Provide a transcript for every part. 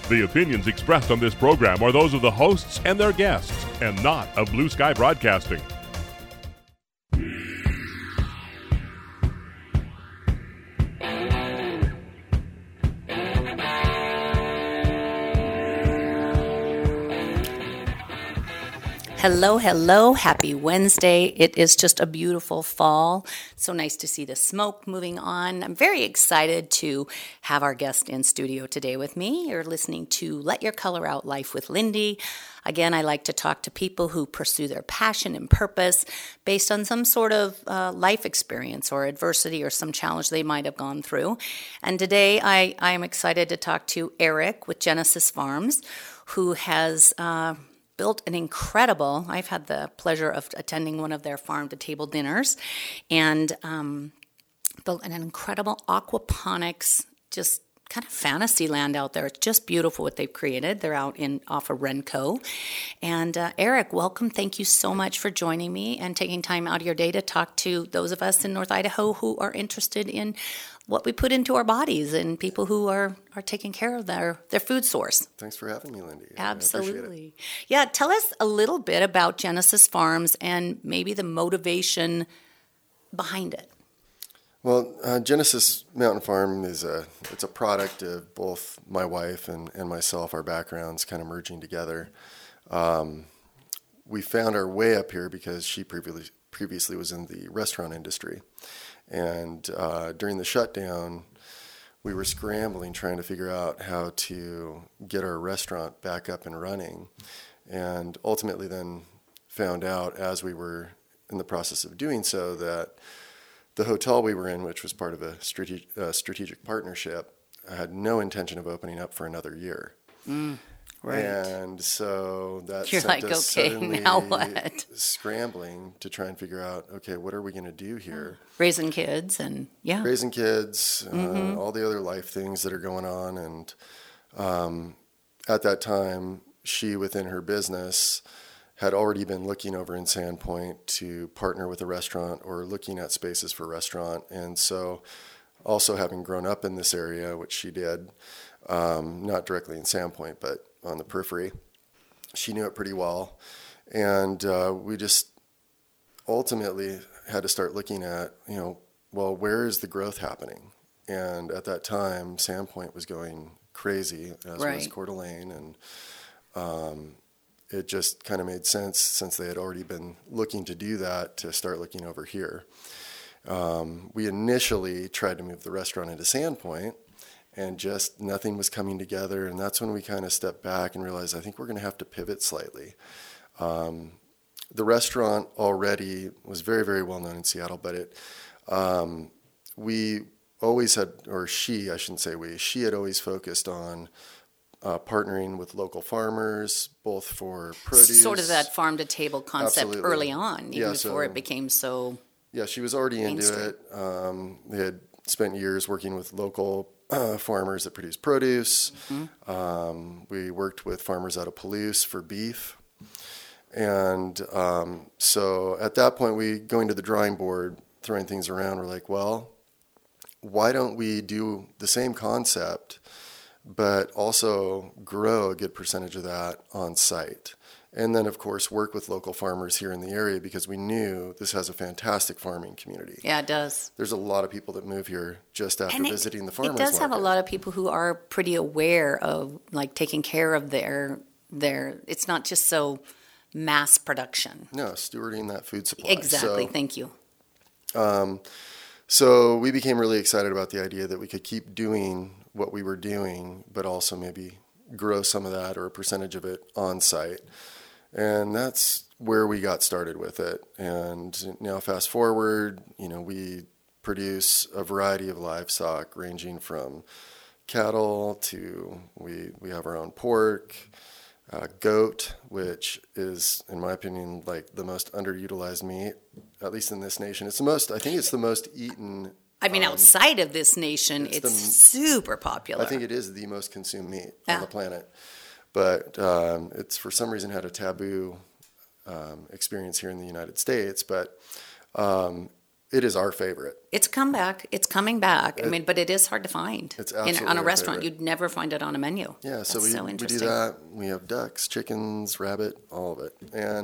The opinions expressed on this program are those of the hosts and their guests, and not of Blue Sky Broadcasting. Hello, hello. Happy Wednesday. It is just a beautiful fall. So nice to see the smoke moving on. I'm very excited to have our guest in studio today with me. You're listening to Let Your Color Out Life with Lindy. Again, I like to talk to people who pursue their passion and purpose based on some sort of life experience or adversity or some challenge they might have gone through. And today I am excited to talk to Eric with Genesis Farms, who has built an incredible, I've had the pleasure of attending one of their farm-to-table dinners, and built an incredible aquaponics, just kind of fantasy land out there. It's just beautiful what they've created. They're out off of Renco. And Eric, welcome. Thank you so much for joining me and taking time out of your day to talk to those of us in North Idaho who are interested in what we put into our bodies and people who are taking care of their food source. Thanks for having me, Lindy. Absolutely. Yeah, tell us a little bit about Genesis Farms and maybe the motivation behind it. Well, Genesis Mountain Farm it's a product of both my wife and myself, our backgrounds kind of merging together. We found our way up here because she previously was in the restaurant industry. And during the shutdown, we were scrambling, trying to figure out how to get our restaurant back up and running. And ultimately then found out as we were in the process of doing so that the hotel we were in, which was part of a strategic partnership, had no intention of opening up for another year. Right. And so that You're sent like, us okay, suddenly now what? Scrambling to try and figure out, okay, what are we going to do here? Raising kids and, yeah. Raising kids, all the other life things that are going on. And at that time, she, within her business, had already been looking over in Sandpoint to partner with a restaurant or looking at spaces for a restaurant. And so also having grown up in this area, which she did, not directly in Sandpoint, but on the periphery, she knew it pretty well. And we just ultimately had to start looking at, well, where is the growth happening? And at that time, Sandpoint was going crazy, as was Coeur d'Alene. And it just kind of made sense, since they had already been looking to do that, to start looking over here. We initially tried to move the restaurant into Sandpoint, and just nothing was coming together. And that's when we kind of stepped back and realized, I think we're going to have to pivot slightly. The restaurant already was very, very well known in Seattle, but we always had, or she, I shouldn't say we, she had always focused on partnering with local farmers, both for produce. Sort of that farm-to-table concept. Absolutely. Early on, even before it became so Yeah, she was already into it. They had spent years working with local farmers that produce produce. We worked with farmers out of Palouse for beef. And so at that point, we going to the drawing board, throwing things around. We're like, well, why don't we do the same concept, but also grow a good percentage of that on site? And then, of course, work with local farmers here in the area, because we knew this has a fantastic farming community. Yeah, it does. There's a lot of people that move here just after visiting the farmers market. It does have a lot of people who are pretty aware of, like, taking care of their it's not just so mass production. No, stewarding that food supply. Exactly, thank you. So we became really excited about the idea that we could keep doing what we were doing, but also maybe grow some of that or a percentage of it on site. And that's where we got started with it. And now fast forward, we produce a variety of livestock, ranging from cattle to we have our own pork, goat, which is, in my opinion, like the most underutilized meat, at least in this nation. I think it's the most eaten. I mean, outside of this nation, it's super popular. I think it is the most consumed meat on the planet. But it's for some reason had a taboo experience here in the United States. But It is our favorite. It's come back. It's coming back. But it is hard to find. It's absolutely on a restaurant. favorite. You'd never find it on a menu. Yeah, so That's we do that. We have ducks, chickens, rabbit, all of it.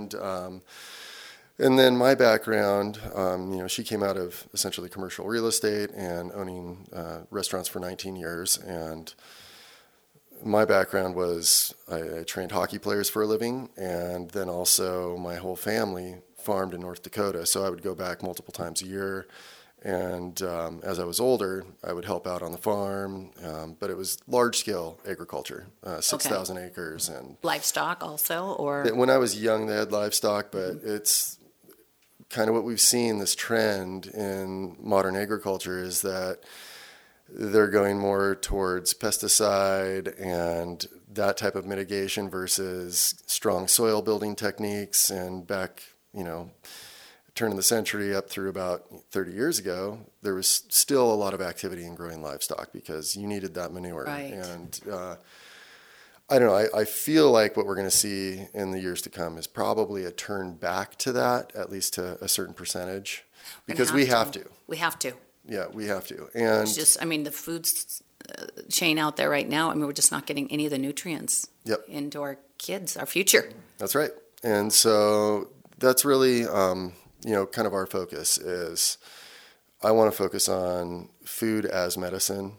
And then my background, she came out of essentially commercial real estate and owning restaurants for 19 years. And my background was I trained hockey players for a living, and then also my whole family farmed in North Dakota. So I would go back multiple times a year. And as I was older, I would help out on the farm, but it was large-scale agriculture, 6,000 acres. And livestock also? Or when I was young, they had livestock, but it's kind of what we've seen, this trend in modern agriculture is that they're going more towards pesticide and that type of mitigation versus strong soil building techniques. And back, turn of the century up through about 30 years ago, there was still a lot of activity in growing livestock because you needed that manure. Right. And I don't know, I feel like what we're going to see in the years to come is probably a turn back to that, at least to a certain percentage, because we have to. We have to. Yeah, we have to. And it's just, the food chain out there right now, we're just not getting any of the nutrients into our kids, our future. That's right. And so that's really, kind of our focus is I want to focus on food as medicine.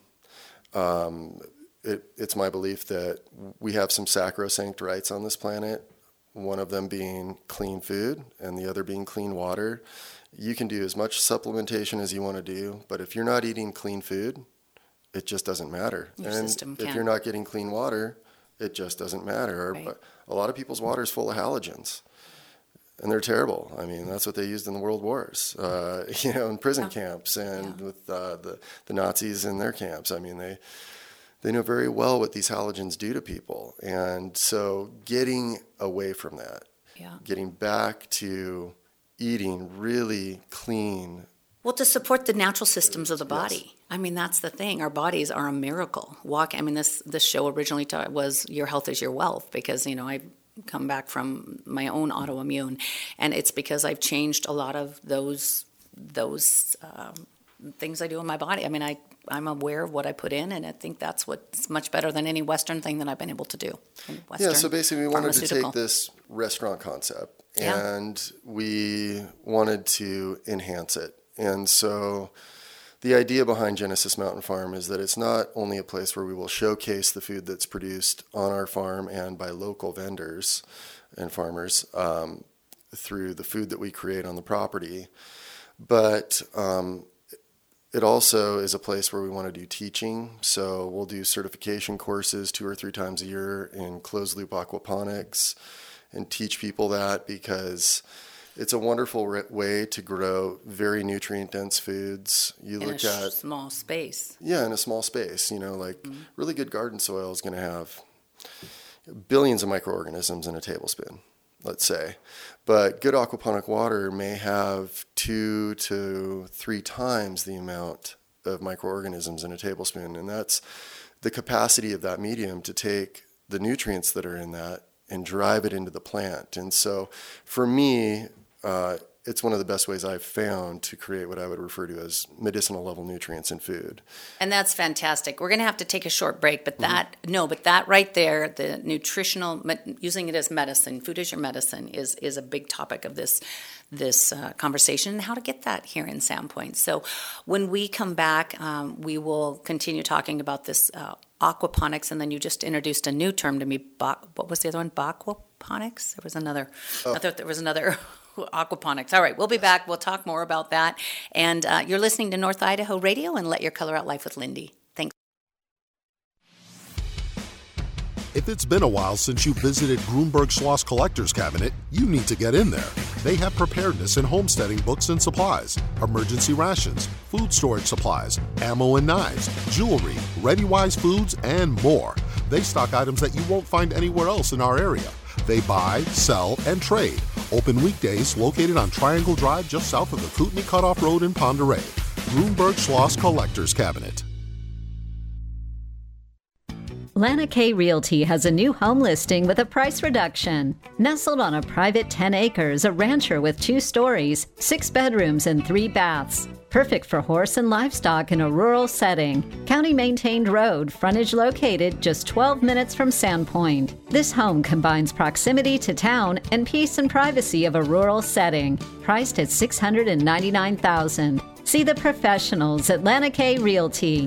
It's my belief that we have some sacrosanct rights on this planet, one of them being clean food and the other being clean water. You can do as much supplementation as you want to do, but if you're not eating clean food, it just doesn't matter. Your system if you're not getting clean water, it just doesn't matter. Right. A lot of people's water is full of halogens. And they're terrible. That's what they used in the world wars, in prison camps and with the Nazis in their camps. They know very well what these halogens do to people. And so getting away from that, getting back to eating really clean. Well, to support the natural systems of the body. Yes. That's the thing. Our bodies are a miracle. This show originally was Your Health is Your Wealth because, I've come back from my own autoimmune. And it's because I've changed a lot of those things I do in my body. I'm aware of what I put in, and I think that's what's much better than any Western thing that I've been able to do. So basically we wanted to take this restaurant concept and we wanted to enhance it. And so the idea behind Genesis Mountain Farm is that it's not only a place where we will showcase the food that's produced on our farm and by local vendors and farmers through the food that we create on the property, but it also is a place where we want to do teaching. So we'll do certification courses 2 or 3 times a year in closed loop aquaponics and teach people that because it's a wonderful way to grow very nutrient dense foods. You look at small space. Yeah, in a small space. Really good garden soil is going to have billions of microorganisms in a tablespoon, let's say. But good aquaponic water may have 2 to 3 times the amount of microorganisms in a tablespoon. And that's the capacity of that medium to take the nutrients that are in that and drive it into the plant. And so for me, it's one of the best ways I've found to create what I would refer to as medicinal level nutrients in food. And that's fantastic. We're going to have to take a short break, but that right there, the nutritional, using it as medicine, food as your medicine is a big topic of this conversation and how to get that here in Sandpoint. So when we come back, we will continue talking about this aquaponics, and then you just introduced a new term to me. What was the other one? Aquaponics? There was another. I thought there was another. Aquaponics. All right, we'll be back. We'll talk more about that. And you're listening to North Idaho Radio and Let Your Color Out Life with Lindy. Thanks. If it's been a while since you visited Grunberg Schloss Collector's Cabinet, you need to get in there. They have preparedness and homesteading books and supplies, emergency rations, food storage supplies, ammo and knives, jewelry, ReadyWise foods, and more. They stock items that you won't find anywhere else in our area. They buy, sell, and trade. Open weekdays, located on Triangle Drive just south of the Kootenai Cutoff Road in Ponderay. Grunberg Schloss Collector's Cabinet. Lana K Realty has a new home listing with a price reduction. Nestled on a private 10 acres, a rancher with 2 stories, 6 bedrooms, and 3 baths. Perfect for horse and livestock in a rural setting. County-maintained road, frontage located just 12 minutes from Sandpoint. This home combines proximity to town and peace and privacy of a rural setting. Priced at $699,000. See the professionals at Lana K Realty.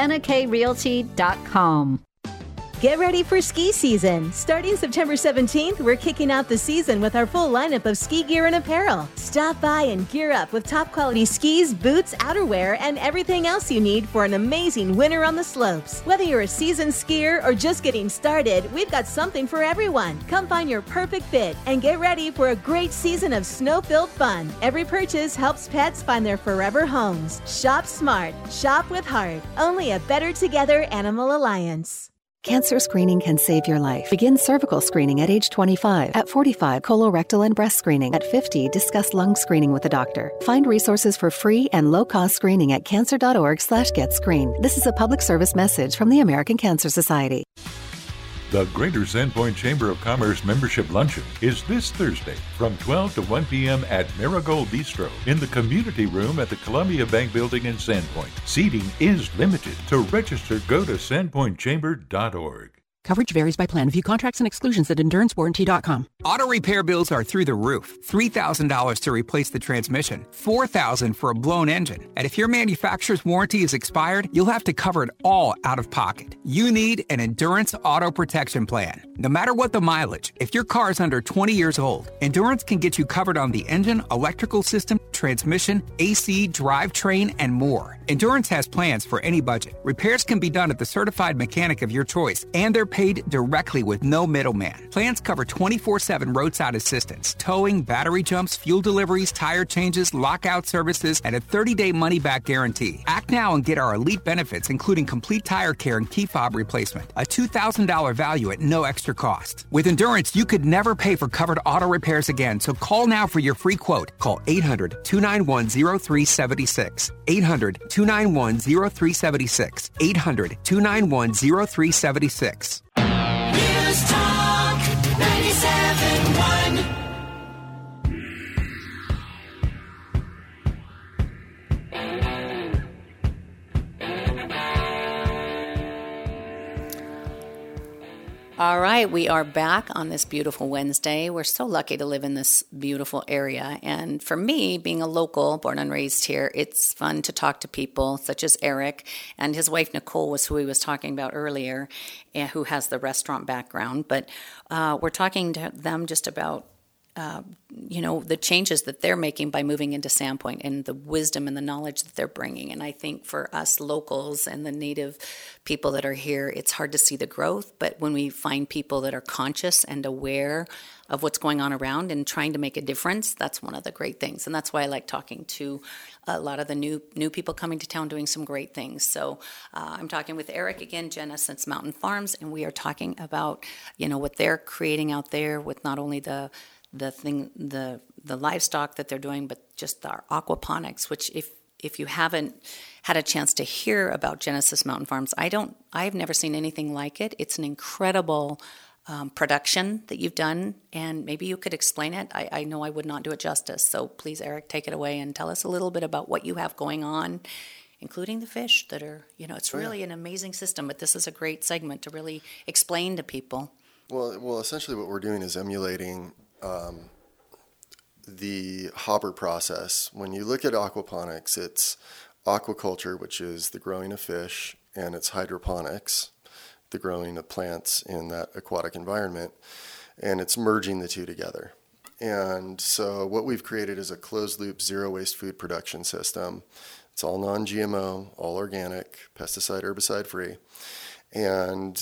LanaKRealty.com. Get ready for ski season. Starting September 17th, we're kicking out the season with our full lineup of ski gear and apparel. Stop by and gear up with top quality skis, boots, outerwear, and everything else you need for an amazing winter on the slopes. Whether you're a seasoned skier or just getting started, we've got something for everyone. Come find your perfect fit and get ready for a great season of snow-filled fun. Every purchase helps pets find their forever homes. Shop smart. Shop with heart. Only a Better Together Animal Alliance. Cancer screening can save your life. Begin cervical screening at age 25. At 45, colorectal and breast screening. At 50, discuss lung screening with a doctor. Find resources for free and low-cost screening at cancer.org/getscreened. This is a public service message from the American Cancer Society. The Greater Sandpoint Chamber of Commerce Membership Luncheon is this Thursday from 12 to 1 p.m. at Marigold Bistro in the community room at the Columbia Bank Building in Sandpoint. Seating is limited. To register, go to sandpointchamber.org. Coverage varies by plan. View contracts and exclusions at endurancewarranty.com. Auto repair bills are through the roof. $3,000 to replace the transmission. $4,000 for a blown engine. And if your manufacturer's warranty is expired, you'll have to cover it all out of pocket. You need an Endurance Auto Protection Plan. No matter what the mileage, if your car is under 20 years old, Endurance can get you covered on the engine, electrical system, transmission, AC, drivetrain, and more. Endurance has plans for any budget. Repairs can be done at the certified mechanic of your choice, and they're paid directly with no middleman. Plans cover 24/7 roadside assistance, towing, battery jumps, fuel deliveries, tire changes, lockout services, and a 30-day money-back guarantee. Act now and get our elite benefits, including complete tire care and key fob replacement. A $2,000 value at no extra cost. With Endurance, you could never pay for covered auto repairs again, so call now for your free quote. Call 800-291-0376. 800-291-0376. 800-291-0376. News Talk 97.1. All right, we are back on this beautiful Wednesday. We're so lucky to live in this beautiful area. And for me, being a local, born and raised here, it's fun to talk to people such as Eric, and his wife Nicole was who he was talking about earlier, who has the restaurant background. But we're talking to them just about the changes that they're making by moving into Sandpoint and the wisdom and the knowledge that they're bringing. And I think for us locals and the native people that are here, it's hard to see the growth. But when we find people that are conscious and aware of what's going on around and trying to make a difference, that's one of the great things. And that's why I like talking to a lot of the new people coming to town doing some great things. So I'm talking with Eric again, Genesis Mountain Farms, and we are talking about, what they're creating out there with not only the livestock that they're doing, but just our aquaponics, which if you haven't had a chance to hear about Genesis Mountain Farms, I've never seen anything like it. It's an incredible production that you've done, and maybe you could explain it. I know I would not do it justice. So please, Eric, take it away and tell us a little bit about what you have going on, including the fish that are, it's really an amazing system, but this is a great segment to really explain to people. Well, essentially what we're doing is emulating the hopper process. When you look at aquaponics, it's aquaculture, which is the growing of fish, and it's hydroponics, the growing of plants in that aquatic environment, and it's merging the two together. And so what we've created is a closed-loop, zero-waste food production system. It's all non-GMO, all organic, pesticide, herbicide-free. And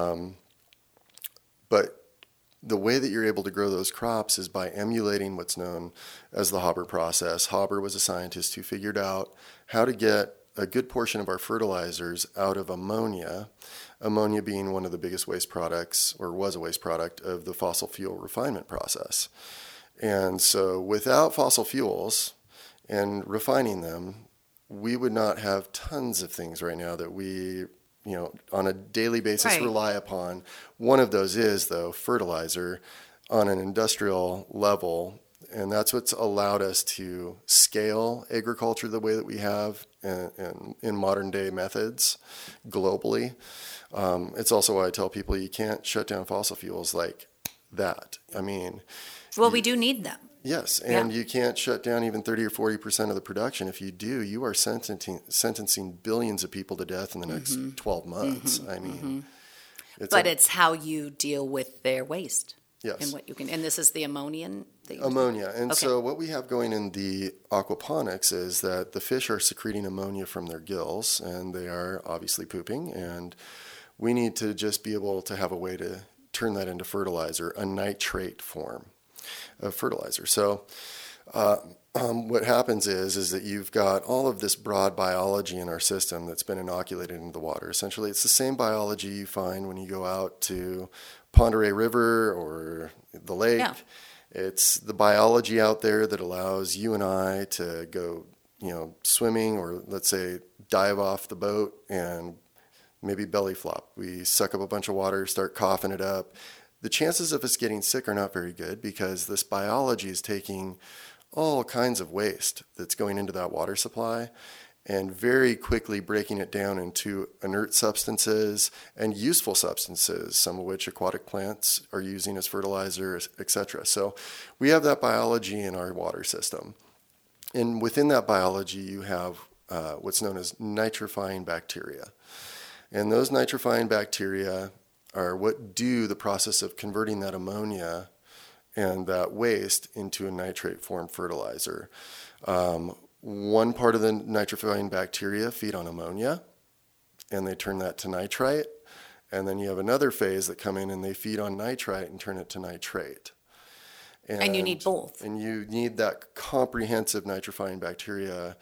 but the way that you're able to grow those crops is by emulating what's known as the Haber process. Haber was a scientist who figured out how to get a good portion of our fertilizers out of ammonia being one of the biggest waste products, or was a waste product, of the fossil fuel refinement process. And so without fossil fuels and refining them, we would not have tons of things right now that we on a daily basis Right. rely upon. One of those is, though, fertilizer on an industrial level. And that's what's allowed us to scale agriculture the way that we have in modern day methods globally. It's also why I tell people you can't shut down fossil fuels like that. I mean, Well, we do need them. yes, and you can't shut down even 30 or 40% of the production. If you do, you are sentencing billions of people to death in the next 12 months. I mean, It's how you deal with their waste. Yes. And what you can, and this is the ammonium. Ammonia. And Okay. so what we have going in the aquaponics is that the fish are secreting ammonia from their gills, and they are obviously pooping, and we need to just be able to have a way to turn that into fertilizer, a nitrate form of fertilizer. So what happens is that you've got all of this broad biology in our system that's been inoculated into the water. Essentially, it's the same biology you find when you go out to Pend Oreille River or the lake. Yeah. It's the biology out there that allows you and I to go, swimming, or let's say dive off the boat and maybe belly flop. We suck up a bunch of water, start coughing it up. The chances of us getting sick are not very good because this biology is taking all kinds of waste that's going into that water supply and very quickly breaking it down into inert substances and useful substances, some of which aquatic plants are using as fertilizer, etc. So we have that biology in our water system. And within that biology, you have what's known as nitrifying bacteria. And those nitrifying bacteria are what do the process of converting that ammonia and that waste into a nitrate form fertilizer. One part of the nitrifying bacteria feed on ammonia, and they turn that to nitrite. And then you have another phase that come in and they feed on nitrite and turn it to nitrate. And you need both. And you need that comprehensive nitrifying bacteria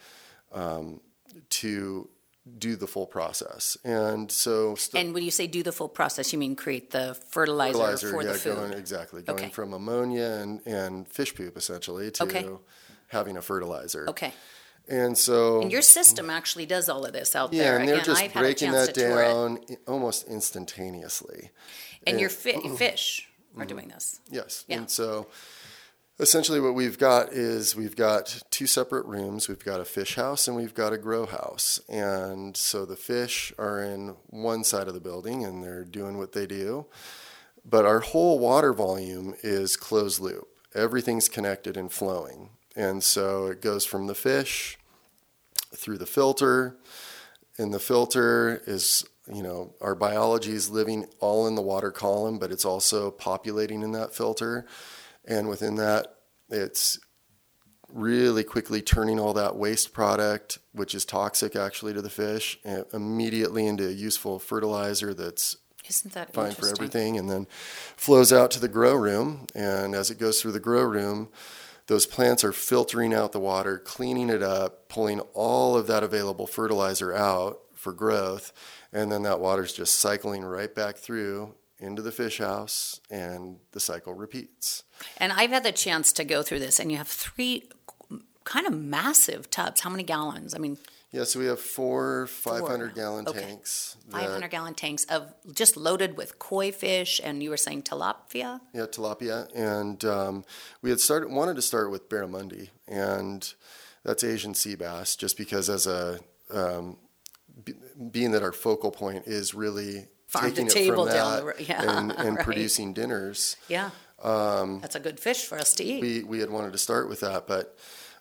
to do the full process. And so... and when you say do the full process, you mean create the fertilizer for the food? Going from ammonia and fish poop, essentially, to having a fertilizer. Okay. And so... and your system actually does all of this out there. Yeah, and they're Again, just I've had a breaking chance that to tour down almost instantaneously. And your fish are doing this. Yes. Yeah. And so essentially what we've got is we've got two separate rooms. We've got a fish house and we've got a grow house. And so the fish are in one side of the building and they're doing what they do. But our whole water volume is closed loop. Everything's connected and flowing. And so it goes from the fish through the filter. And the filter is, our biology is living all in the water column, but it's also populating in that filter. And within that, it's really quickly turning all that waste product, which is toxic actually to the fish, and immediately into a useful fertilizer that's Isn't that fine for interesting? everything, and then flows out to the grow room. And as it goes through the grow room, those plants are filtering out the water, cleaning it up, pulling all of that available fertilizer out for growth, and then that water's just cycling right back through into the fish house, and the cycle repeats. And I've had the chance to go through this, and you have 3 kind of massive tubs. How many gallons? I mean... yeah, so we have 4 500-gallon tanks. 500-gallon tanks of just loaded with koi fish, and you were saying tilapia? Yeah, tilapia. And we had wanted to start with barramundi, and that's Asian sea bass, just because as a being that our focal point is really Farm taking to it table from down that the road. Yeah, and right. producing dinners. Yeah, that's a good fish for us to eat. We had wanted to start with that, but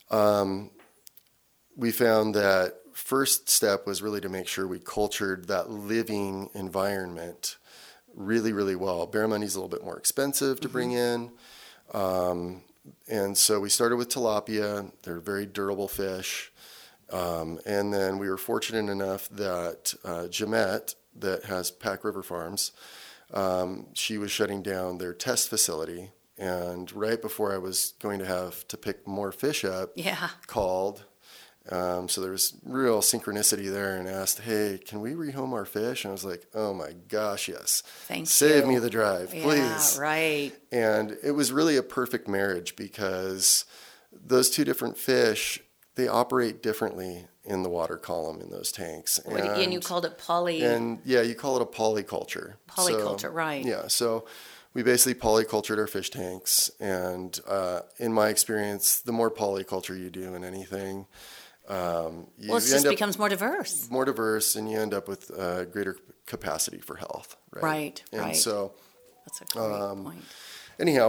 we found that first step was really to make sure we cultured that living environment really, really well. Barramundi's a little bit more expensive to bring in. And so we started with tilapia. They're very durable fish. And then we were fortunate enough that Jamette, that has Pack River Farms, she was shutting down their test facility. And right before I was going to have to pick more fish up, called. So there was real synchronicity there, and asked, hey, can we rehome our fish? And I was like, oh my gosh, yes. Save me the drive, please. Yeah, right. And it was really a perfect marriage because those two different fish, they operate differently in the water column in those tanks. And you called it poly. And yeah, you call it a polyculture. Polyculture, right. Yeah, so we basically polycultured our fish tanks. And in my experience, the more polyculture you do in anything, it just becomes more diverse. More diverse, and you end up with greater capacity for health. Right, and so that's a great point. Anyhow,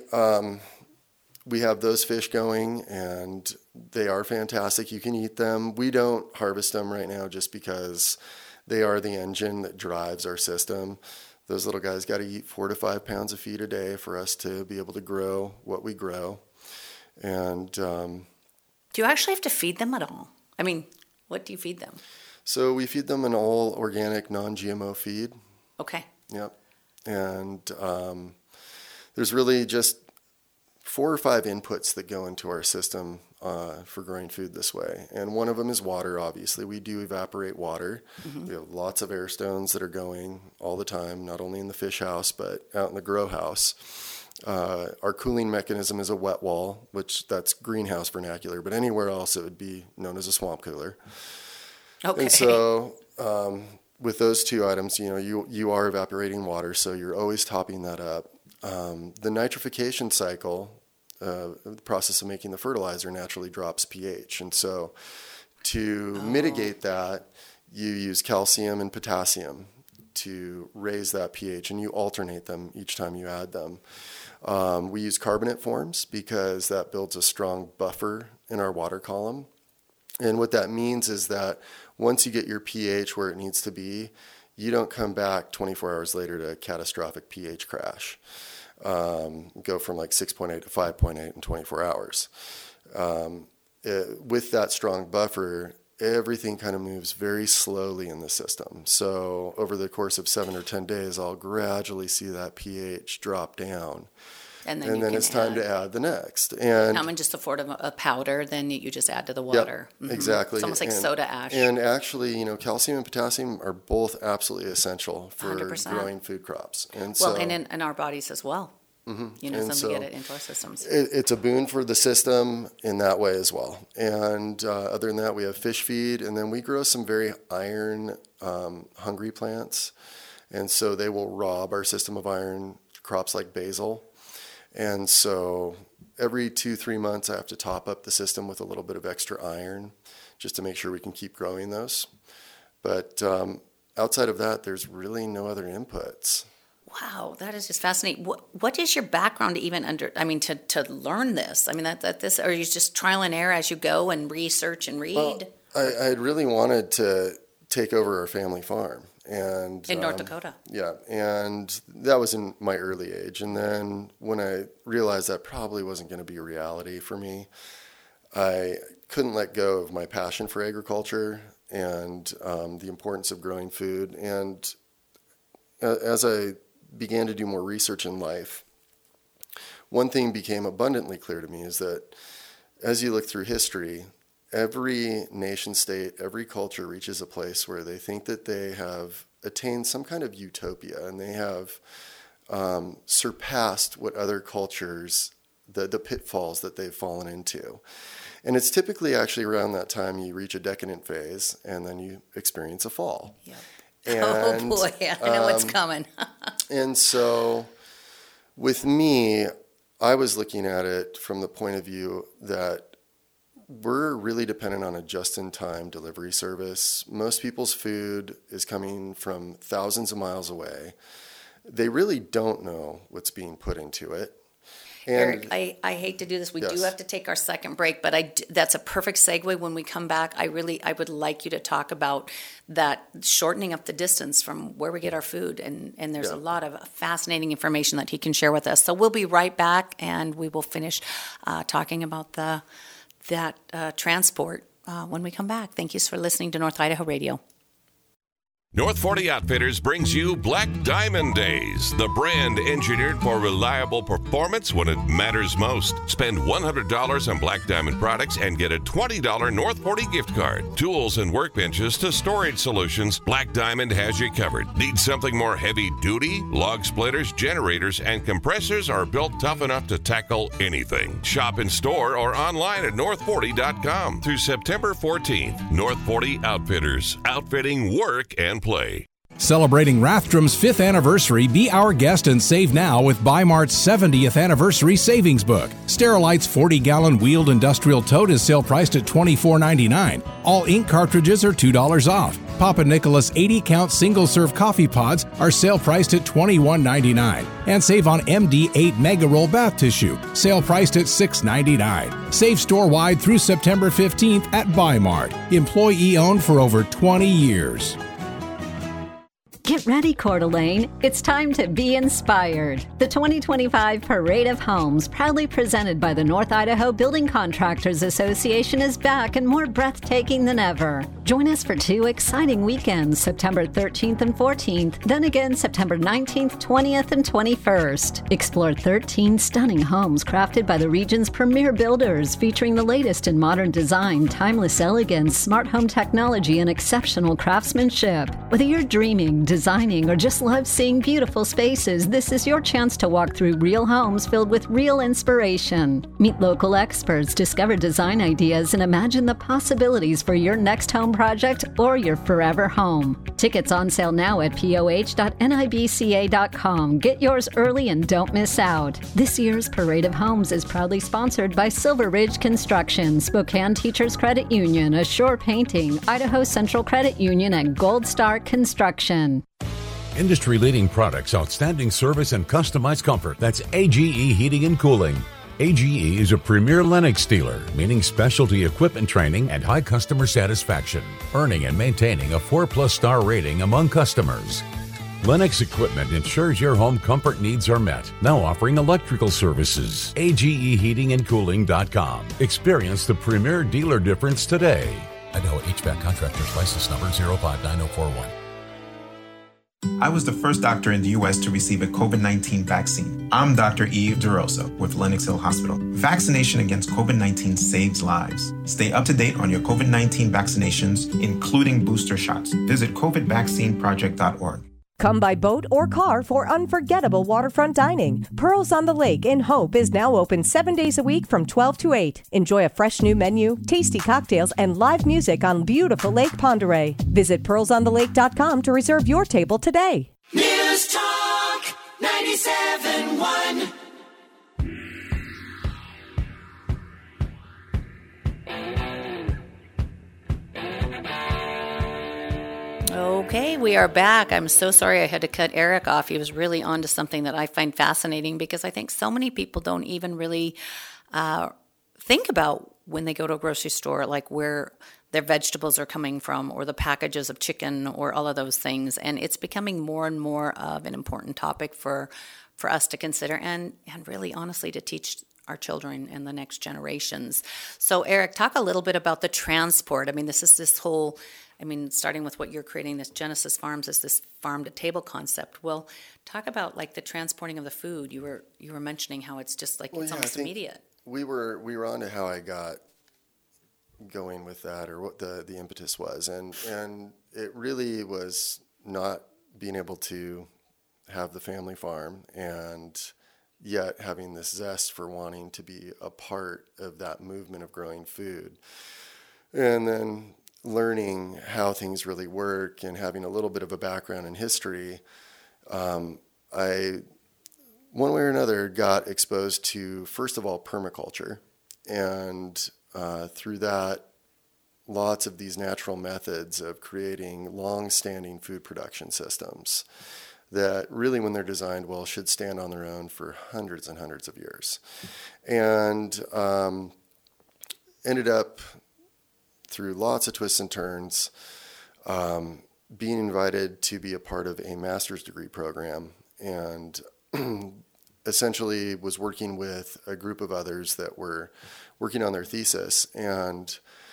we have those fish going, and they are fantastic. You can eat them. We don't harvest them right now just because they are the engine that drives our system. Those little guys got to eat 4 to 5 pounds of feed a day for us to be able to grow what we grow. And do you actually have to feed them at all? I mean, what do you feed them? So we feed them an all organic, non-GMO feed. Okay. Yep. And there's really just 4 or 5 inputs that go into our system for growing food this way. And one of them is water, obviously. We do evaporate water. Mm-hmm. We have lots of air stones that are going all the time, not only in the fish house, but out in the grow house. Our cooling mechanism is a wet wall, which that's greenhouse vernacular, but anywhere else it would be known as a swamp cooler. Okay. And so with those 2 items, you are evaporating water, so you're always topping that up. The nitrification cycle, the process of making the fertilizer, naturally drops pH. And so to mitigate that, you use calcium and potassium to raise that pH, and you alternate them each time you add them. We use carbonate forms because that builds a strong buffer in our water column. And what that means is that once you get your pH where it needs to be, you don't come back 24 hours later to a catastrophic pH crash. Go from like 6.8 to 5.8 in 24 hours. With that strong buffer, everything kind of moves very slowly in the system. So over the course of 7 or 10 days, I'll gradually see that pH drop down. And then it's time to add the next. And come in just afford a powder, then you just add to the water. Yep, mm-hmm. Exactly. It's almost like soda ash. And actually, calcium and potassium are both absolutely essential for 100%. growing food crops. And and in our bodies as well. Mm-hmm. So we get it into our systems. It's a boon for the system in that way as well. And other than that, we have fish feed, and then we grow some very iron hungry plants. And so they will rob our system of iron, crops like basil. And so every 2-3 months, I have to top up the system with a little bit of extra iron just to make sure we can keep growing those. But outside of that, there's really no other inputs. Wow, that is just fascinating. What is your background to even to learn this? I mean, or you just trial and error as you go and research and read? Well, I had really wanted to take over our family farm. And in North Dakota. Yeah, and that was in my early age. And then when I realized that probably wasn't going to be a reality for me, I couldn't let go of my passion for agriculture and the importance of growing food. And as I began to do more research in life, one thing became abundantly clear to me is that as you look through history, every nation state, every culture reaches a place where they think that they have attained some kind of utopia, and they have surpassed what other cultures, the pitfalls that they've fallen into. And it's typically actually around that time you reach a decadent phase, and then you experience a fall. Yep. And, oh boy, I know what's coming. And so with me, I was looking at it from the point of view that we're really dependent on a just-in-time delivery service. Most people's food is coming from thousands of miles away. They really don't know what's being put into it. And Eric, I hate to do this. We Yes. do have to take our second break, but that's a perfect segue. When we come back, I would like you to talk about that shortening up the distance from where we get our food. And there's a lot of fascinating information that he can share with us. So we'll be right back, and we will finish talking about that transport when we come back. Thank you for listening to North Idaho Radio. North 40 Outfitters brings you Black Diamond Days, the brand engineered for reliable performance when it matters most. Spend $100 on Black Diamond products and get a $20 North 40 gift card. Tools and workbenches to storage solutions, Black Diamond has you covered. Need something more heavy duty? Log splitters, generators, and compressors are built tough enough to tackle anything. Shop in store or online at north40.com through September 14th. North 40 Outfitters, outfitting work and play. Celebrating Rathdrum's 5th anniversary, be our guest and save now with Bi-Mart's 70th anniversary savings book. Sterilite's 40-gallon wheeled industrial tote is sale priced at $24.99. All ink cartridges are $2 off. Papa Nicholas 80-count single-serve coffee pods are sale priced at $21.99. And save on MD 8 Mega Roll bath tissue, sale priced at $6.99. Save store-wide through September 15th at Bi-Mart. Employee-owned for over 20 years. Get ready, Coeur d'Alene. It's time to be inspired. The 2025 Parade of Homes, proudly presented by the North Idaho Building Contractors Association, is back and more breathtaking than ever. Join us for 2 exciting weekends, September 13th and 14th, then again September 19th, 20th, and 21st. Explore 13 stunning homes crafted by the region's premier builders, featuring the latest in modern design, timeless elegance, smart home technology, and exceptional craftsmanship. Whether you're dreaming, designing, or just love seeing beautiful spaces, this is your chance to walk through real homes filled with real inspiration. Meet local experts, discover design ideas, and imagine the possibilities for your next home project or your forever home. Tickets on sale now at poh.nibca.com. Get yours early and don't miss out. This year's Parade of Homes is proudly sponsored by Silver Ridge Construction, Spokane Teachers Credit Union, Ashore Painting, Idaho Central Credit Union, and Gold Star Construction. Industry-leading products, outstanding service, and customized comfort. That's AGE Heating and Cooling. AGE is a premier Lennox dealer, meaning specialty equipment training and high customer satisfaction, earning and maintaining a 4+ star rating among customers. Lennox Equipment ensures your home comfort needs are met. Now offering electrical services. AGEheatingandcooling.com. Experience the premier dealer difference today. Idaho HVAC Contractors License Number 059041. I was the first doctor in the U.S. to receive a COVID-19 vaccine. I'm Dr. Eve DeRosa with Lenox Hill Hospital. Vaccination against COVID-19 saves lives. Stay up to date on your COVID-19 vaccinations, including booster shots. Visit covidvaccineproject.org. Come by boat or car for unforgettable waterfront dining. Pearls on the Lake in Hope is now open 7 days a week from 12 to 8. Enjoy a fresh new menu, tasty cocktails, and live music on beautiful Lake Pend Oreille. Visit pearlsonthelake.com to reserve your table today. News Talk 97.1. Okay, we are back. I'm so sorry I had to cut Eric off. He was really onto something that I find fascinating because I think so many people don't even really think about when they go to a grocery store, like where their vegetables are coming from or the packages of chicken or all of those things. And it's becoming more and more of an important topic for us to consider and really honestly to teach our children and the next generations. So Eric, talk a little bit about the transport. I mean, starting with what you're creating, this Genesis Farms is this farm to table concept. Well, talk about like the transporting of the food. You were mentioning how it's just like it's almost immediate. We were on to how I got going with that, or what the impetus was, and it really was not being able to have the family farm and yet having this zest for wanting to be a part of that movement of growing food, and then learning how things really work and having a little bit of a background in history. I, one way or another, got exposed to, first of all, permaculture, and through that, lots of these natural methods of creating long-standing food production systems that really, when they're designed well, should stand on their own for hundreds and hundreds of years. And ended up, through lots of twists and turns, being invited to be a part of a master's degree program, and essentially was working with a group of others that were working on their thesis. And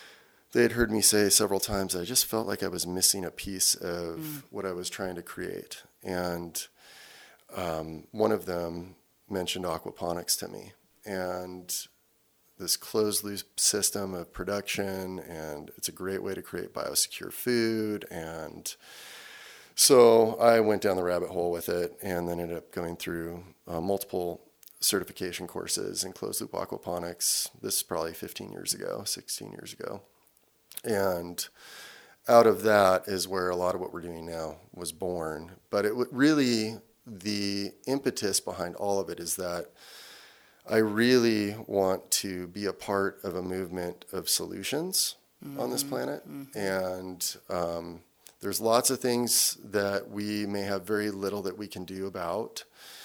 they had heard me say several times that I just felt like I was missing a piece of what I was trying to create. And one of them mentioned aquaponics to me, and this closed loop system of production, and it's a great way to create biosecure food. And so I went down the rabbit hole with it, and then ended up going through multiple certification courses in closed loop aquaponics. This is probably 16 years ago. And out of that is where a lot of what we're doing now was born. But it really, the impetus behind all of it is that I really want to be a part of a movement of solutions on this planet. And there's lots of things that we may have very little that we can do about.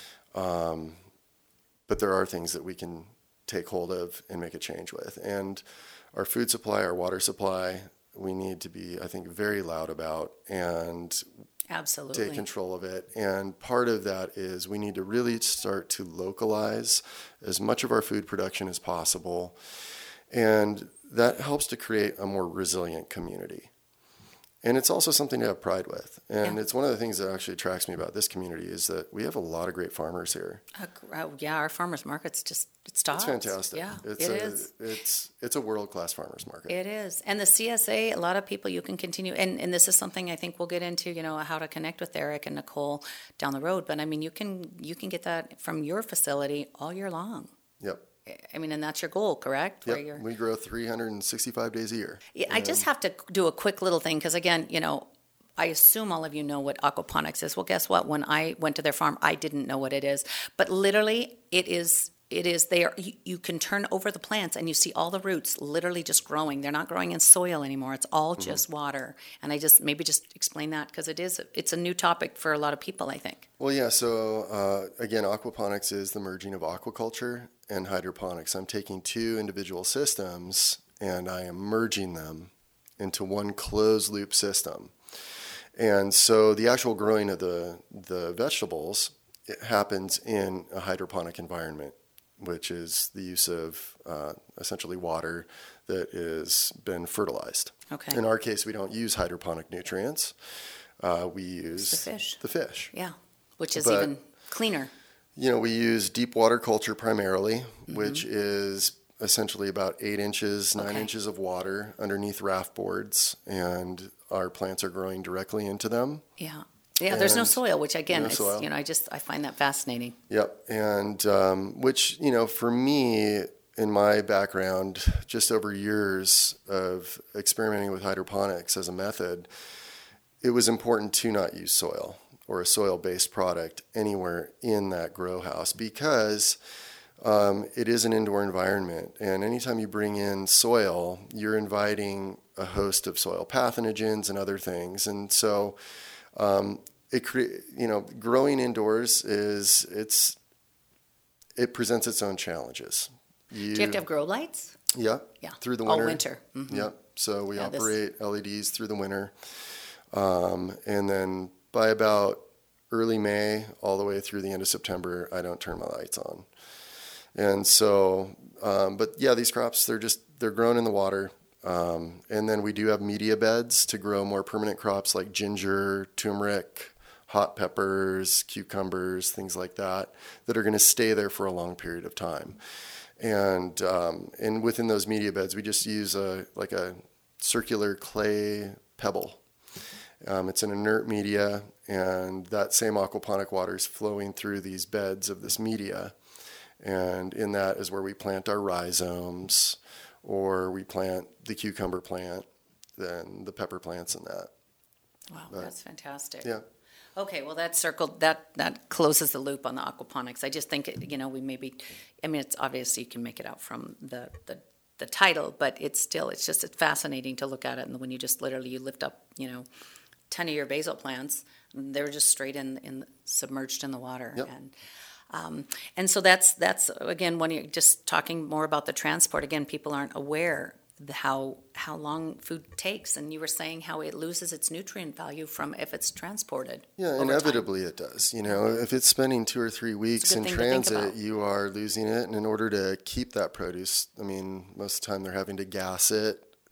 But there are things that we can take hold of and make a change with. And our food supply, our water supply, we need to be, I think, very loud about and absolutely take control of it. And part of that is we need to really start to localize as much of our food production as possible. And that helps to create a more resilient community. And it's also something to have pride with. And it's one of the things that actually attracts me about this community is that we have a lot of great farmers here. Our farmers market's just, it's top. It's fantastic. Yeah, it is. It's a world-class farmers market. It is. And the CSA, a lot of people you can continue, and this is something I think we'll get into, how to connect with Eric and Nicole down the road. But I mean, you can get that from your facility all year long. Yep. I mean, and that's your goal, correct? Yep. We grow 365 days a year. Yeah, I just have to do a quick little thing because, again, I assume all of you know what aquaponics is. Well, guess what? When I went to their farm, I didn't know what it is. But literally, it is there. You can turn over the plants and you see all the roots literally just growing. They're not growing in soil anymore. It's all just water. And I just explain that because it's a new topic for a lot of people, I think. Well, yeah. So again, aquaponics is the merging of aquaculture and hydroponics. I'm taking two individual systems and I am merging them into one closed loop system. And so the actual growing of the vegetables, it happens in a hydroponic environment, which is the use of essentially water that has been fertilized. Okay. In our case, we don't use hydroponic nutrients. We use the fish. Yeah, which is even cleaner. We use deep water culture primarily, which is essentially about 8 inches, 9 inches of water underneath raft boards, and our plants are growing directly into them. Yeah. Yeah, there's no soil, which again, I find that fascinating. Yep. And which, for me, in my background, just over years of experimenting with hydroponics as a method, it was important to not use soil or a soil-based product anywhere in that grow house because it is an indoor environment. And anytime you bring in soil, you're inviting a host of soil pathogens and other things. And so growing indoors it presents its own challenges. Do you have to have grow lights? Yeah. Through the winter. All winter. Mm-hmm. Yep. So we operate LEDs through the winter. And then by about early May, all the way through the end of September, I don't turn my lights on. And so, but yeah, these crops, they're grown in the water. And then we do have media beds to grow more permanent crops like ginger, turmeric, hot peppers, cucumbers, things like that are going to stay there for a long period of time. And within those media beds, we just use a circular clay pebble. It's an inert media, and that same aquaponic water is flowing through these beds of this media. And in that is where we plant our rhizomes, or we plant the cucumber plant, then the pepper plants and that. Wow, that's fantastic. Yeah. Okay, well, that closes the loop on the aquaponics. I just think, it's obvious you can make it out from the title, but it's fascinating to look at it. And when you just literally lift up, 10 of your basil plants, they're just straight in submerged in the water. Yep. And so that's again, when you're just talking more about the transport, again, people aren't aware how long food takes, and you were saying how it loses its nutrient value from if it's transported. Yeah, inevitably it does. If it's spending 2 or 3 weeks in transit, you are losing it, and in order to keep that produce, most of the time they're having to gas it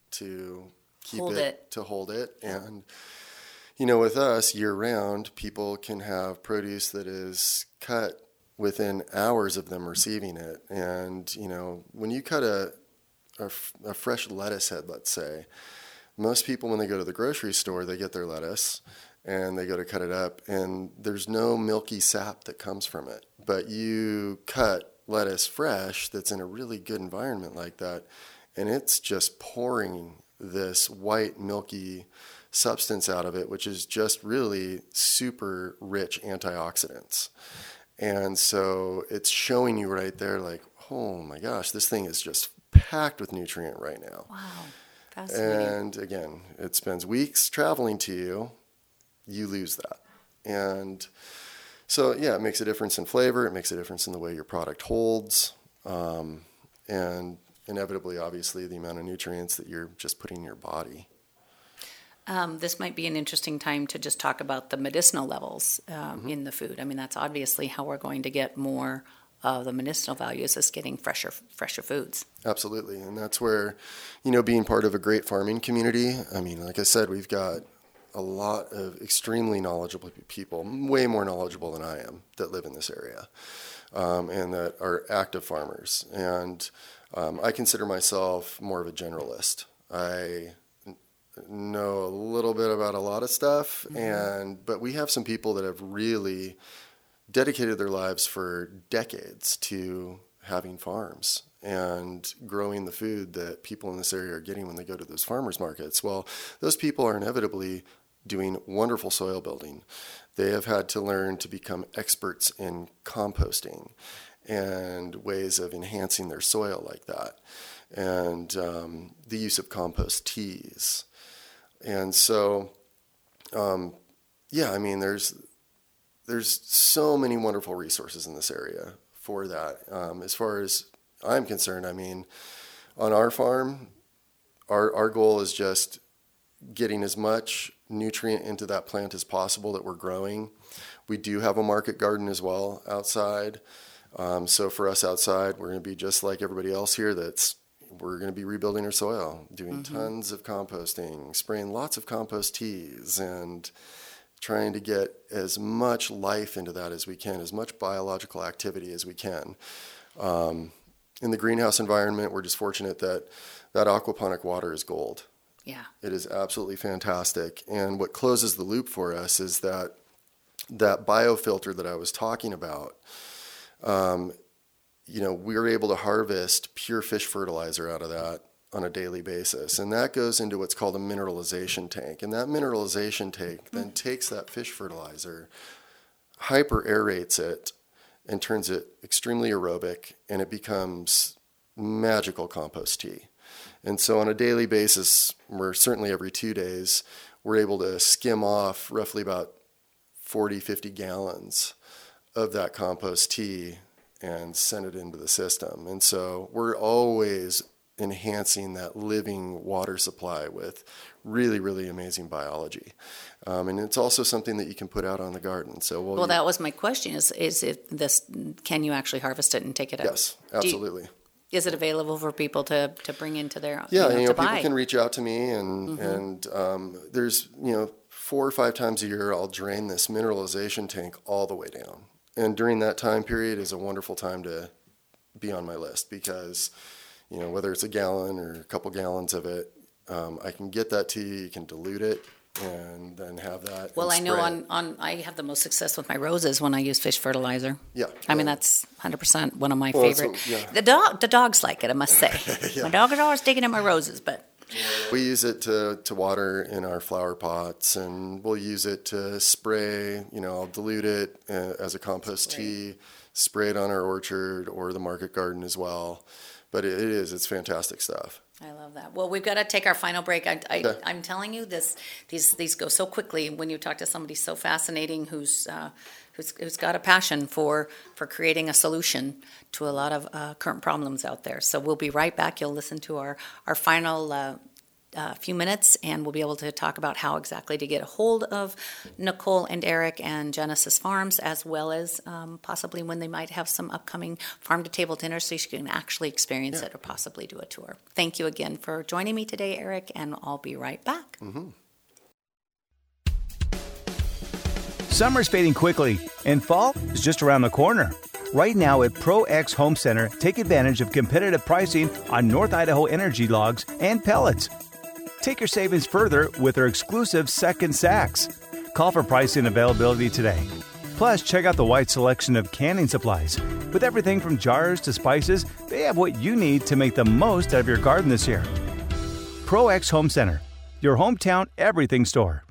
to hold it. To hold it. And, with us year round, people can have produce that is cut within hours of them receiving it. And, when you cut a fresh lettuce head, let's say, most people, when they go to the grocery store, they get their lettuce and they go to cut it up, and there's no milky sap that comes from it. But you cut lettuce fresh that's in a really good environment like that, and it's just pouring this white, milky substance out of it, which is just really super rich antioxidants. And so it's showing you right there, like, oh my gosh, this thing is just packed with nutrient right now. Wow, fascinating. And again, it spends weeks traveling to you. You lose that. And so, yeah, it makes a difference in flavor. It makes a difference in the way your product holds. And inevitably, obviously, the amount of nutrients that you're just putting in your body. This might be an interesting time to just talk about the medicinal levels in the food. I mean, that's obviously how we're going to get more of the medicinal values, is getting fresher foods. Absolutely. And that's where, being part of a great farming community, I mean, like I said, we've got a lot of extremely knowledgeable people, way more knowledgeable than I am, that live in this area, and that are active farmers. And I consider myself more of a generalist. I know a little bit about a lot of stuff, but we have some people that have really dedicated their lives for decades to having farms and growing the food that people in this area are getting when they go to those farmers markets. Well, those people are inevitably doing wonderful soil building. They have had to learn to become experts in composting and ways of enhancing their soil like that, and the use of compost teas. And so, I mean, there's so many wonderful resources in this area for that. As far as I'm concerned, I mean, on our farm, our goal is just getting as much nutrient into that plant as possible that we're growing. We do have a market garden as well outside. So for us outside, we're going to be just like everybody else here. We're going to be rebuilding our soil, doing tons of composting, spraying lots of compost teas, and trying to get as much life into that as we can, as much biological activity as we can. In the greenhouse environment, we're just fortunate that aquaponic water is gold. Yeah. It is absolutely fantastic. And what closes the loop for us is that biofilter that I was talking about. We are able to harvest pure fish fertilizer out of that on a daily basis. And that goes into what's called a mineralization tank. And that mineralization tank then takes that fish fertilizer, hyper aerates it, and turns it extremely aerobic, and it becomes magical compost tea. And so on a daily basis, or certainly every 2 days, we're able to skim off roughly about 40, 50 gallons of that compost tea and send it into the system. And so we're always enhancing that living water supply with really, really amazing biology. And it's also something that you can put out on the garden. So that was my question, is it this, can you actually harvest it and take it out? Yes, absolutely. Is it available for people to bring into their to people buy? Can reach out to me, and there's 4 or 5 times a year I'll drain this mineralization tank all the way down. And during that time period is a wonderful time to be on my list, because whether it's a gallon or a couple gallons of it, I can get that to you. You can dilute it and then have that. Well, I know I have the most success with my roses when I use fish fertilizer. Yeah. I mean, that's 100% one of my favorite. The dogs like it, I must say. Yeah. My dog is always digging at my roses, but. We use it to water in our flower pots, and we'll use it to spray. I'll dilute it as a compost tea, spray it on our orchard or the market garden as well. But it's fantastic stuff. I love that. Well, we've got to take our final break. I'm telling you, these go so quickly when you talk to somebody so fascinating who's got a passion for creating a solution to a lot of current problems out there. So we'll be right back. You'll listen to our final a few minutes, and we'll be able to talk about how exactly to get a hold of Nicole and Eric and Genesis Farms, as well as possibly when they might have some upcoming farm-to-table dinners so you can actually experience it or possibly do a tour. Thank you again for joining me today, Eric, and I'll be right back. Summer's fading quickly, and fall is just around the corner. Right now at Pro X Home Center, take advantage of competitive pricing on North Idaho Energy logs and pellets. Take your savings further with their exclusive second sacks. Call for pricing availability today. Plus, check out the wide selection of canning supplies. With everything from jars to spices, they have what you need to make the most out of your garden this year. Pro X Home Center, your hometown everything store.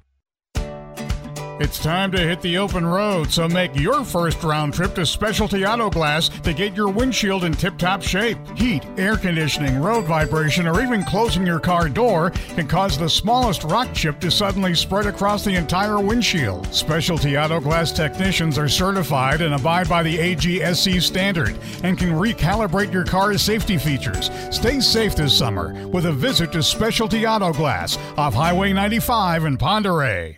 It's time to hit the open road, so make your first round trip to Specialty Auto Glass to get your windshield in tip-top shape. Heat, air conditioning, road vibration, or even closing your car door can cause the smallest rock chip to suddenly spread across the entire windshield. Specialty Auto Glass technicians are certified and abide by the AGSC standard and can recalibrate your car's safety features. Stay safe this summer with a visit to Specialty Auto Glass off Highway 95 in Ponderay.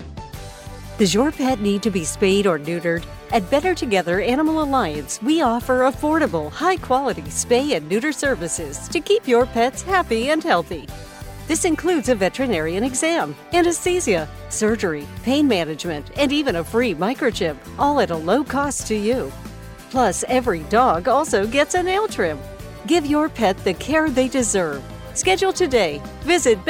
Does your pet need to be spayed or neutered? At Better Together Animal Alliance, we offer affordable, high-quality spay and neuter services to keep your pets happy and healthy. This includes a veterinarian exam, anesthesia, surgery, pain management, and even a free microchip, all at a low cost to you. Plus, every dog also gets a nail trim. Give your pet the care they deserve. Schedule today. Visit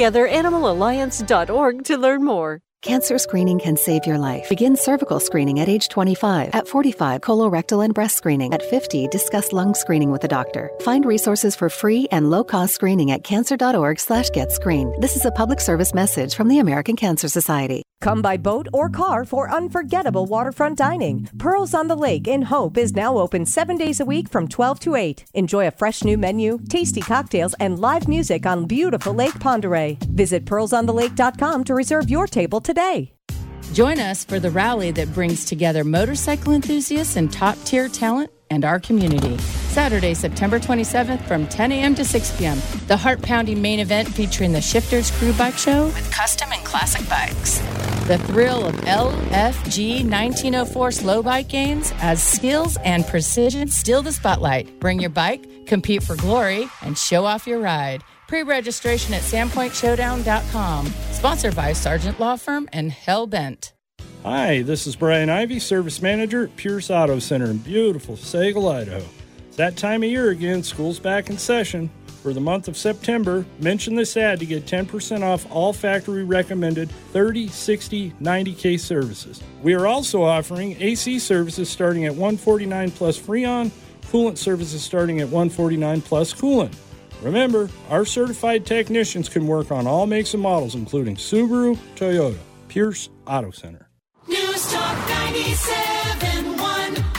BetterTogetherAnimalAlliance.org to learn more. Cancer screening can save your life. Begin cervical screening at age 25. At 45, colorectal and breast screening. At 50, discuss lung screening with a doctor. Find resources for free and low-cost screening at cancer.org/getscreened. This is a public service message from the American Cancer Society. Come by boat or car for unforgettable waterfront dining. Pearls on the Lake in Hope is now open 7 days a week from 12 to 8. Enjoy a fresh new menu, tasty cocktails, and live music on beautiful Lake Ponderay. Visit pearlsonthelake.com to reserve your table today. Join us for the rally that brings together motorcycle enthusiasts and top-tier talent and our community. Saturday, September 27th from 10 a.m. to 6 p.m. The heart-pounding main event featuring the Shifters Crew Bike Show with custom and classic bikes. The thrill of LFG 1904 slow bike games as skills and precision steal the spotlight. Bring your bike, compete for glory, and show off your ride. Pre-registration at SandpointShowdown.com. Sponsored by Sargent Law Firm and Hellbent. Hi, this is Brian Ivy, Service Manager at Pierce Auto Center in beautiful Sagal, Idaho. It's that time of year again, school's back in session. For the month of September, mention this ad to get 10% off all factory recommended 30, 60, 90K services. We are also offering AC services starting at $149 plus Freon, coolant services starting at $149 plus coolant. Remember, our certified technicians can work on all makes and models, including Subaru, Toyota. Pierce Auto Center. News Talk 97.1.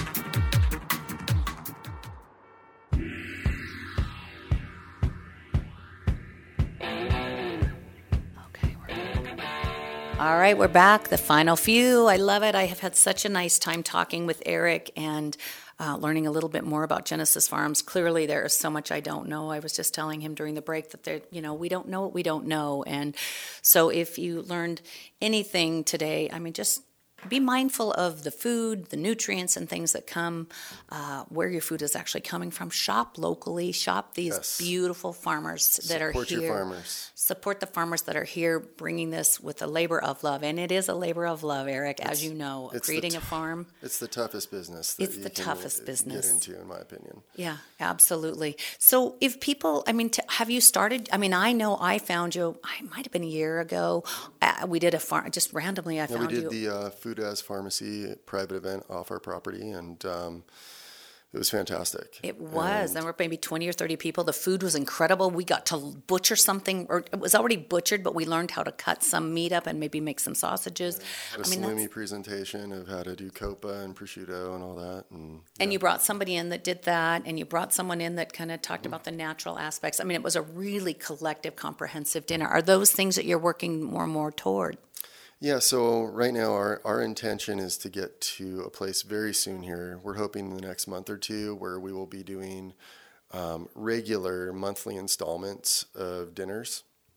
All right, we're back. The final few. I love it. I have had such a nice time talking with Eric and learning a little bit more about Genesis Farms. Clearly, there is so much I don't know. I was just telling him during the break that we don't know what we don't know. And so if you learned anything today, I mean, just be mindful of the food, the nutrients and things that come, where your food is actually coming from. Shop locally. Shop these beautiful farmers that are here. Support your farmers. Support the farmers that are here bringing this with a labor of love. And it is a labor of love, Eric, as you know. Creating a farm. It's the toughest business that you can get into, in my opinion. Yeah, absolutely. So if people, have you started? I mean, I know I found you, it might have been a year ago. We did a farm, just randomly I found you. We did the Food as Pharmacy private event off our property, and it was fantastic. It was. There were maybe 20 or 30 people. The food was incredible. We got to butcher something, or it was already butchered, but we learned how to cut some meat up and maybe make some sausages. Had a salami presentation of how to do copa and prosciutto and all that. And you brought somebody in that did that, and you brought someone in that kind of talked about the natural aspects. I mean, it was a really collective, comprehensive dinner. Are those things that you're working more and more toward? Yeah, so right now our intention is to get to a place very soon here. We're hoping in the next month or two where we will be doing regular monthly installments of dinners.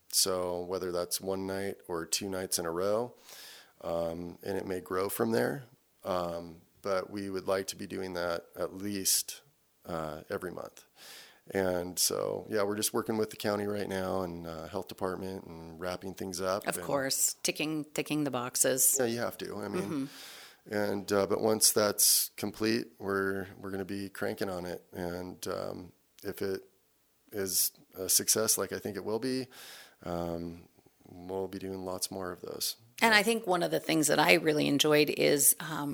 So whether that's one night or 2 nights in a row, and it may grow from there. But we would like to be doing that at least every month. And so, yeah, we're just working with the county right now and health department and wrapping things up. Of course, ticking the boxes. Yeah, you have to. I mean, and but once that's complete, we're going to be cranking on it. And if it is a success, like I think it will be, we'll be doing lots more of those. And I think one of the things that I really enjoyed is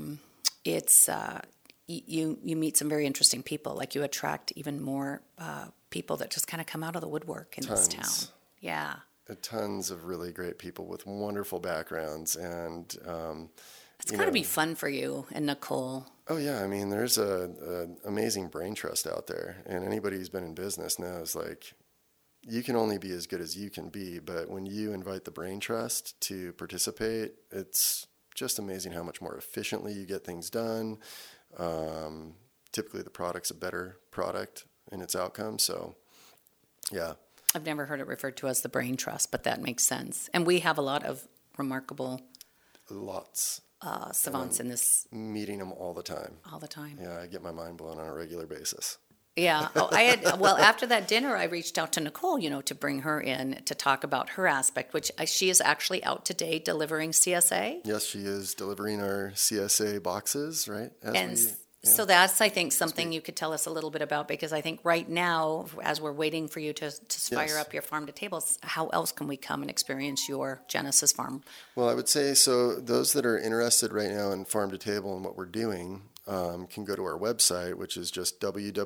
you meet some very interesting people. Like, you attract even more people that just kind of come out of the woodwork in this town. Yeah. Tons of really great people with wonderful backgrounds. And it's got to be fun for you and Nicole. Oh, yeah. I mean, there's an amazing brain trust out there. And anybody who's been in business knows, like, you can only be as good as you can be. But when you invite the brain trust to participate, it's just amazing how much more efficiently you get things done. Typically the product's a better product in its outcome. So, yeah. I've never heard it referred to as the brain trust, but that makes sense. And we have a lot of remarkable savants in this. Meeting them all the time. All the time. Yeah, I get my mind blown on a regular basis. Yeah. After that dinner, I reached out to Nicole, to bring her in to talk about her aspect, which she is actually out today delivering CSA. Yes, she is delivering our CSA boxes, right? So that's, I think, something you could tell us a little bit about, because I think right now, as we're waiting for you to fire up your farm to tables, how else can we come and experience your Genesis Farm? Well, I would say, so those that are interested right now in farm to table and what we're doing, can go to our website, which is just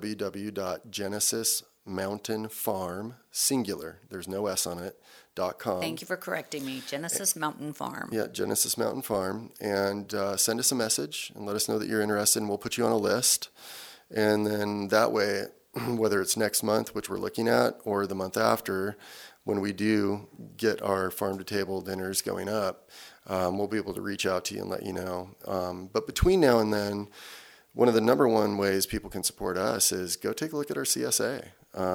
www.genesismountainfarm, singular, there's no S on it, .com. Thank you for correcting me. Genesis Mountain Farm. Yeah, Genesis Mountain Farm. And send us a message and let us know that you're interested, and we'll put you on a list. And then that way, whether it's next month, which we're looking at, or the month after, when we do get our farm-to-table dinners going up, we'll be able to reach out to you and let you know. But between now and then, one of the number one ways people can support us is go take a look at our CSA.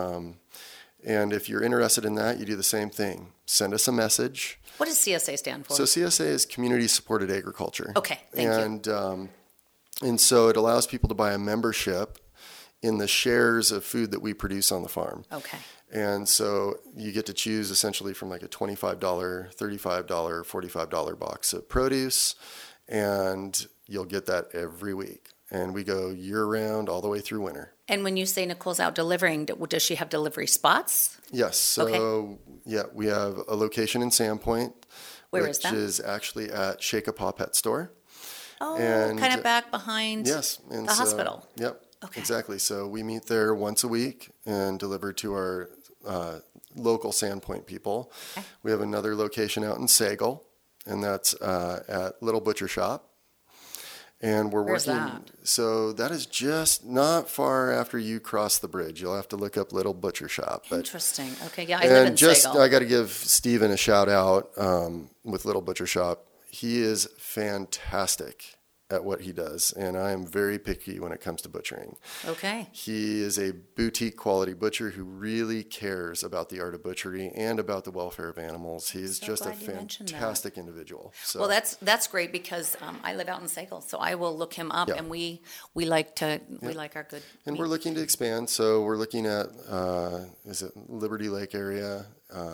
And if you're interested in that, you do the same thing. Send us a message. What does CSA stand for? So CSA is Community Supported Agriculture. Okay, thank you. And so it allows people to buy a membership in the shares of food that we produce on the farm. Okay. And so you get to choose essentially from like a $25, $35, $45 box of produce, and you'll get that every week. And we go year-round all the way through winter. And when you say Nicole's out delivering, does she have delivery spots? Yes. So, yeah, we have a location in Sandpoint. Where is that? Which is actually at Shake-a-Paw Pet Store. Oh, kind of back behind the hospital. Yep, exactly. So we meet there once a week and deliver to our local Sandpoint people. Okay. We have another location out in Sagal, and that's at Little Butcher Shop. And we're Where's working. That? So that is just not far after you cross the bridge. You'll have to look up Little Butcher Shop. Interesting. Okay, yeah, I live in Sagal. I got to give Steven a shout out with Little Butcher Shop. He is fantastic at what he does, and I am very picky when it comes to butchering. Okay. He is a boutique quality butcher who really cares about the art of butchery and about the welfare of animals. He's just a fantastic individual. So. Well, that's great, because I live out in Sagal, so I will look him up, and we like our good. And we're looking to expand, so we're looking at is it Liberty Lake area.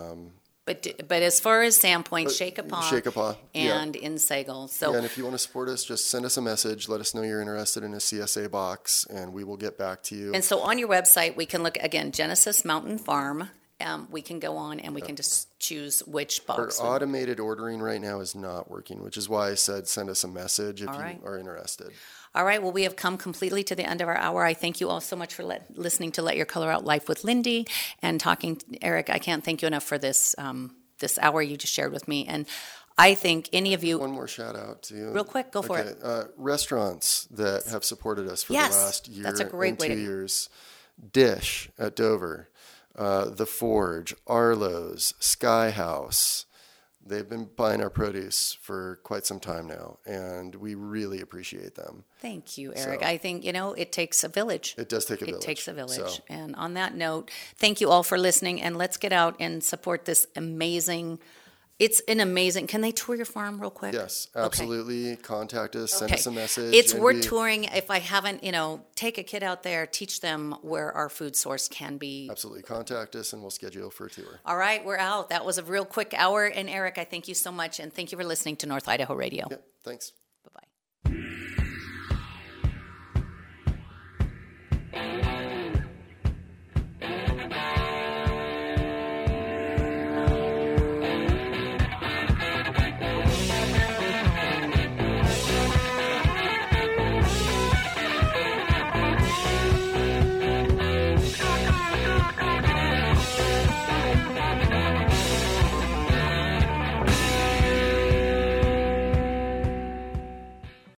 But as far as Sandpoint, Shake-a-Paw, and yeah. in Sagal. So, and if you want to support us, just send us a message. Let us know you're interested in a CSA box, and we will get back to you. And so on your website, we can look, again, Genesis Mountain Farm. We can go on and we can just choose which box. Our automated ordering right now is not working, which is why I said send us a message if you are interested. All right. Well, we have come completely to the end of our hour. I thank you all so much for listening to Let Your Color Out Life with Lindy and talking. Eric, I can't thank you enough for this this hour you just shared with me. And I think any of you... One more shout out to you. Real quick, go for it. Restaurants that have supported us for the last year that's a great and 2 years. Dish at Dover, The Forge, Arlo's, Sky House, They've been buying our produce for quite some time now, and we really appreciate them. Thank you, Eric. So, I think, it takes a village. It does take a village. It takes a village. So. And on that note, thank you all for listening, and let's get out and support this amazing. It's an amazing. Can they tour your farm real quick? Yes, absolutely. Okay. Contact us, send us a message. It's worth touring. If I haven't, take a kid out there, teach them where our food source can be. Absolutely. Contact us and we'll schedule for a tour. All right, we're out. That was a real quick hour. And Eric, I thank you so much. And thank you for listening to North Idaho Radio. Yep, thanks.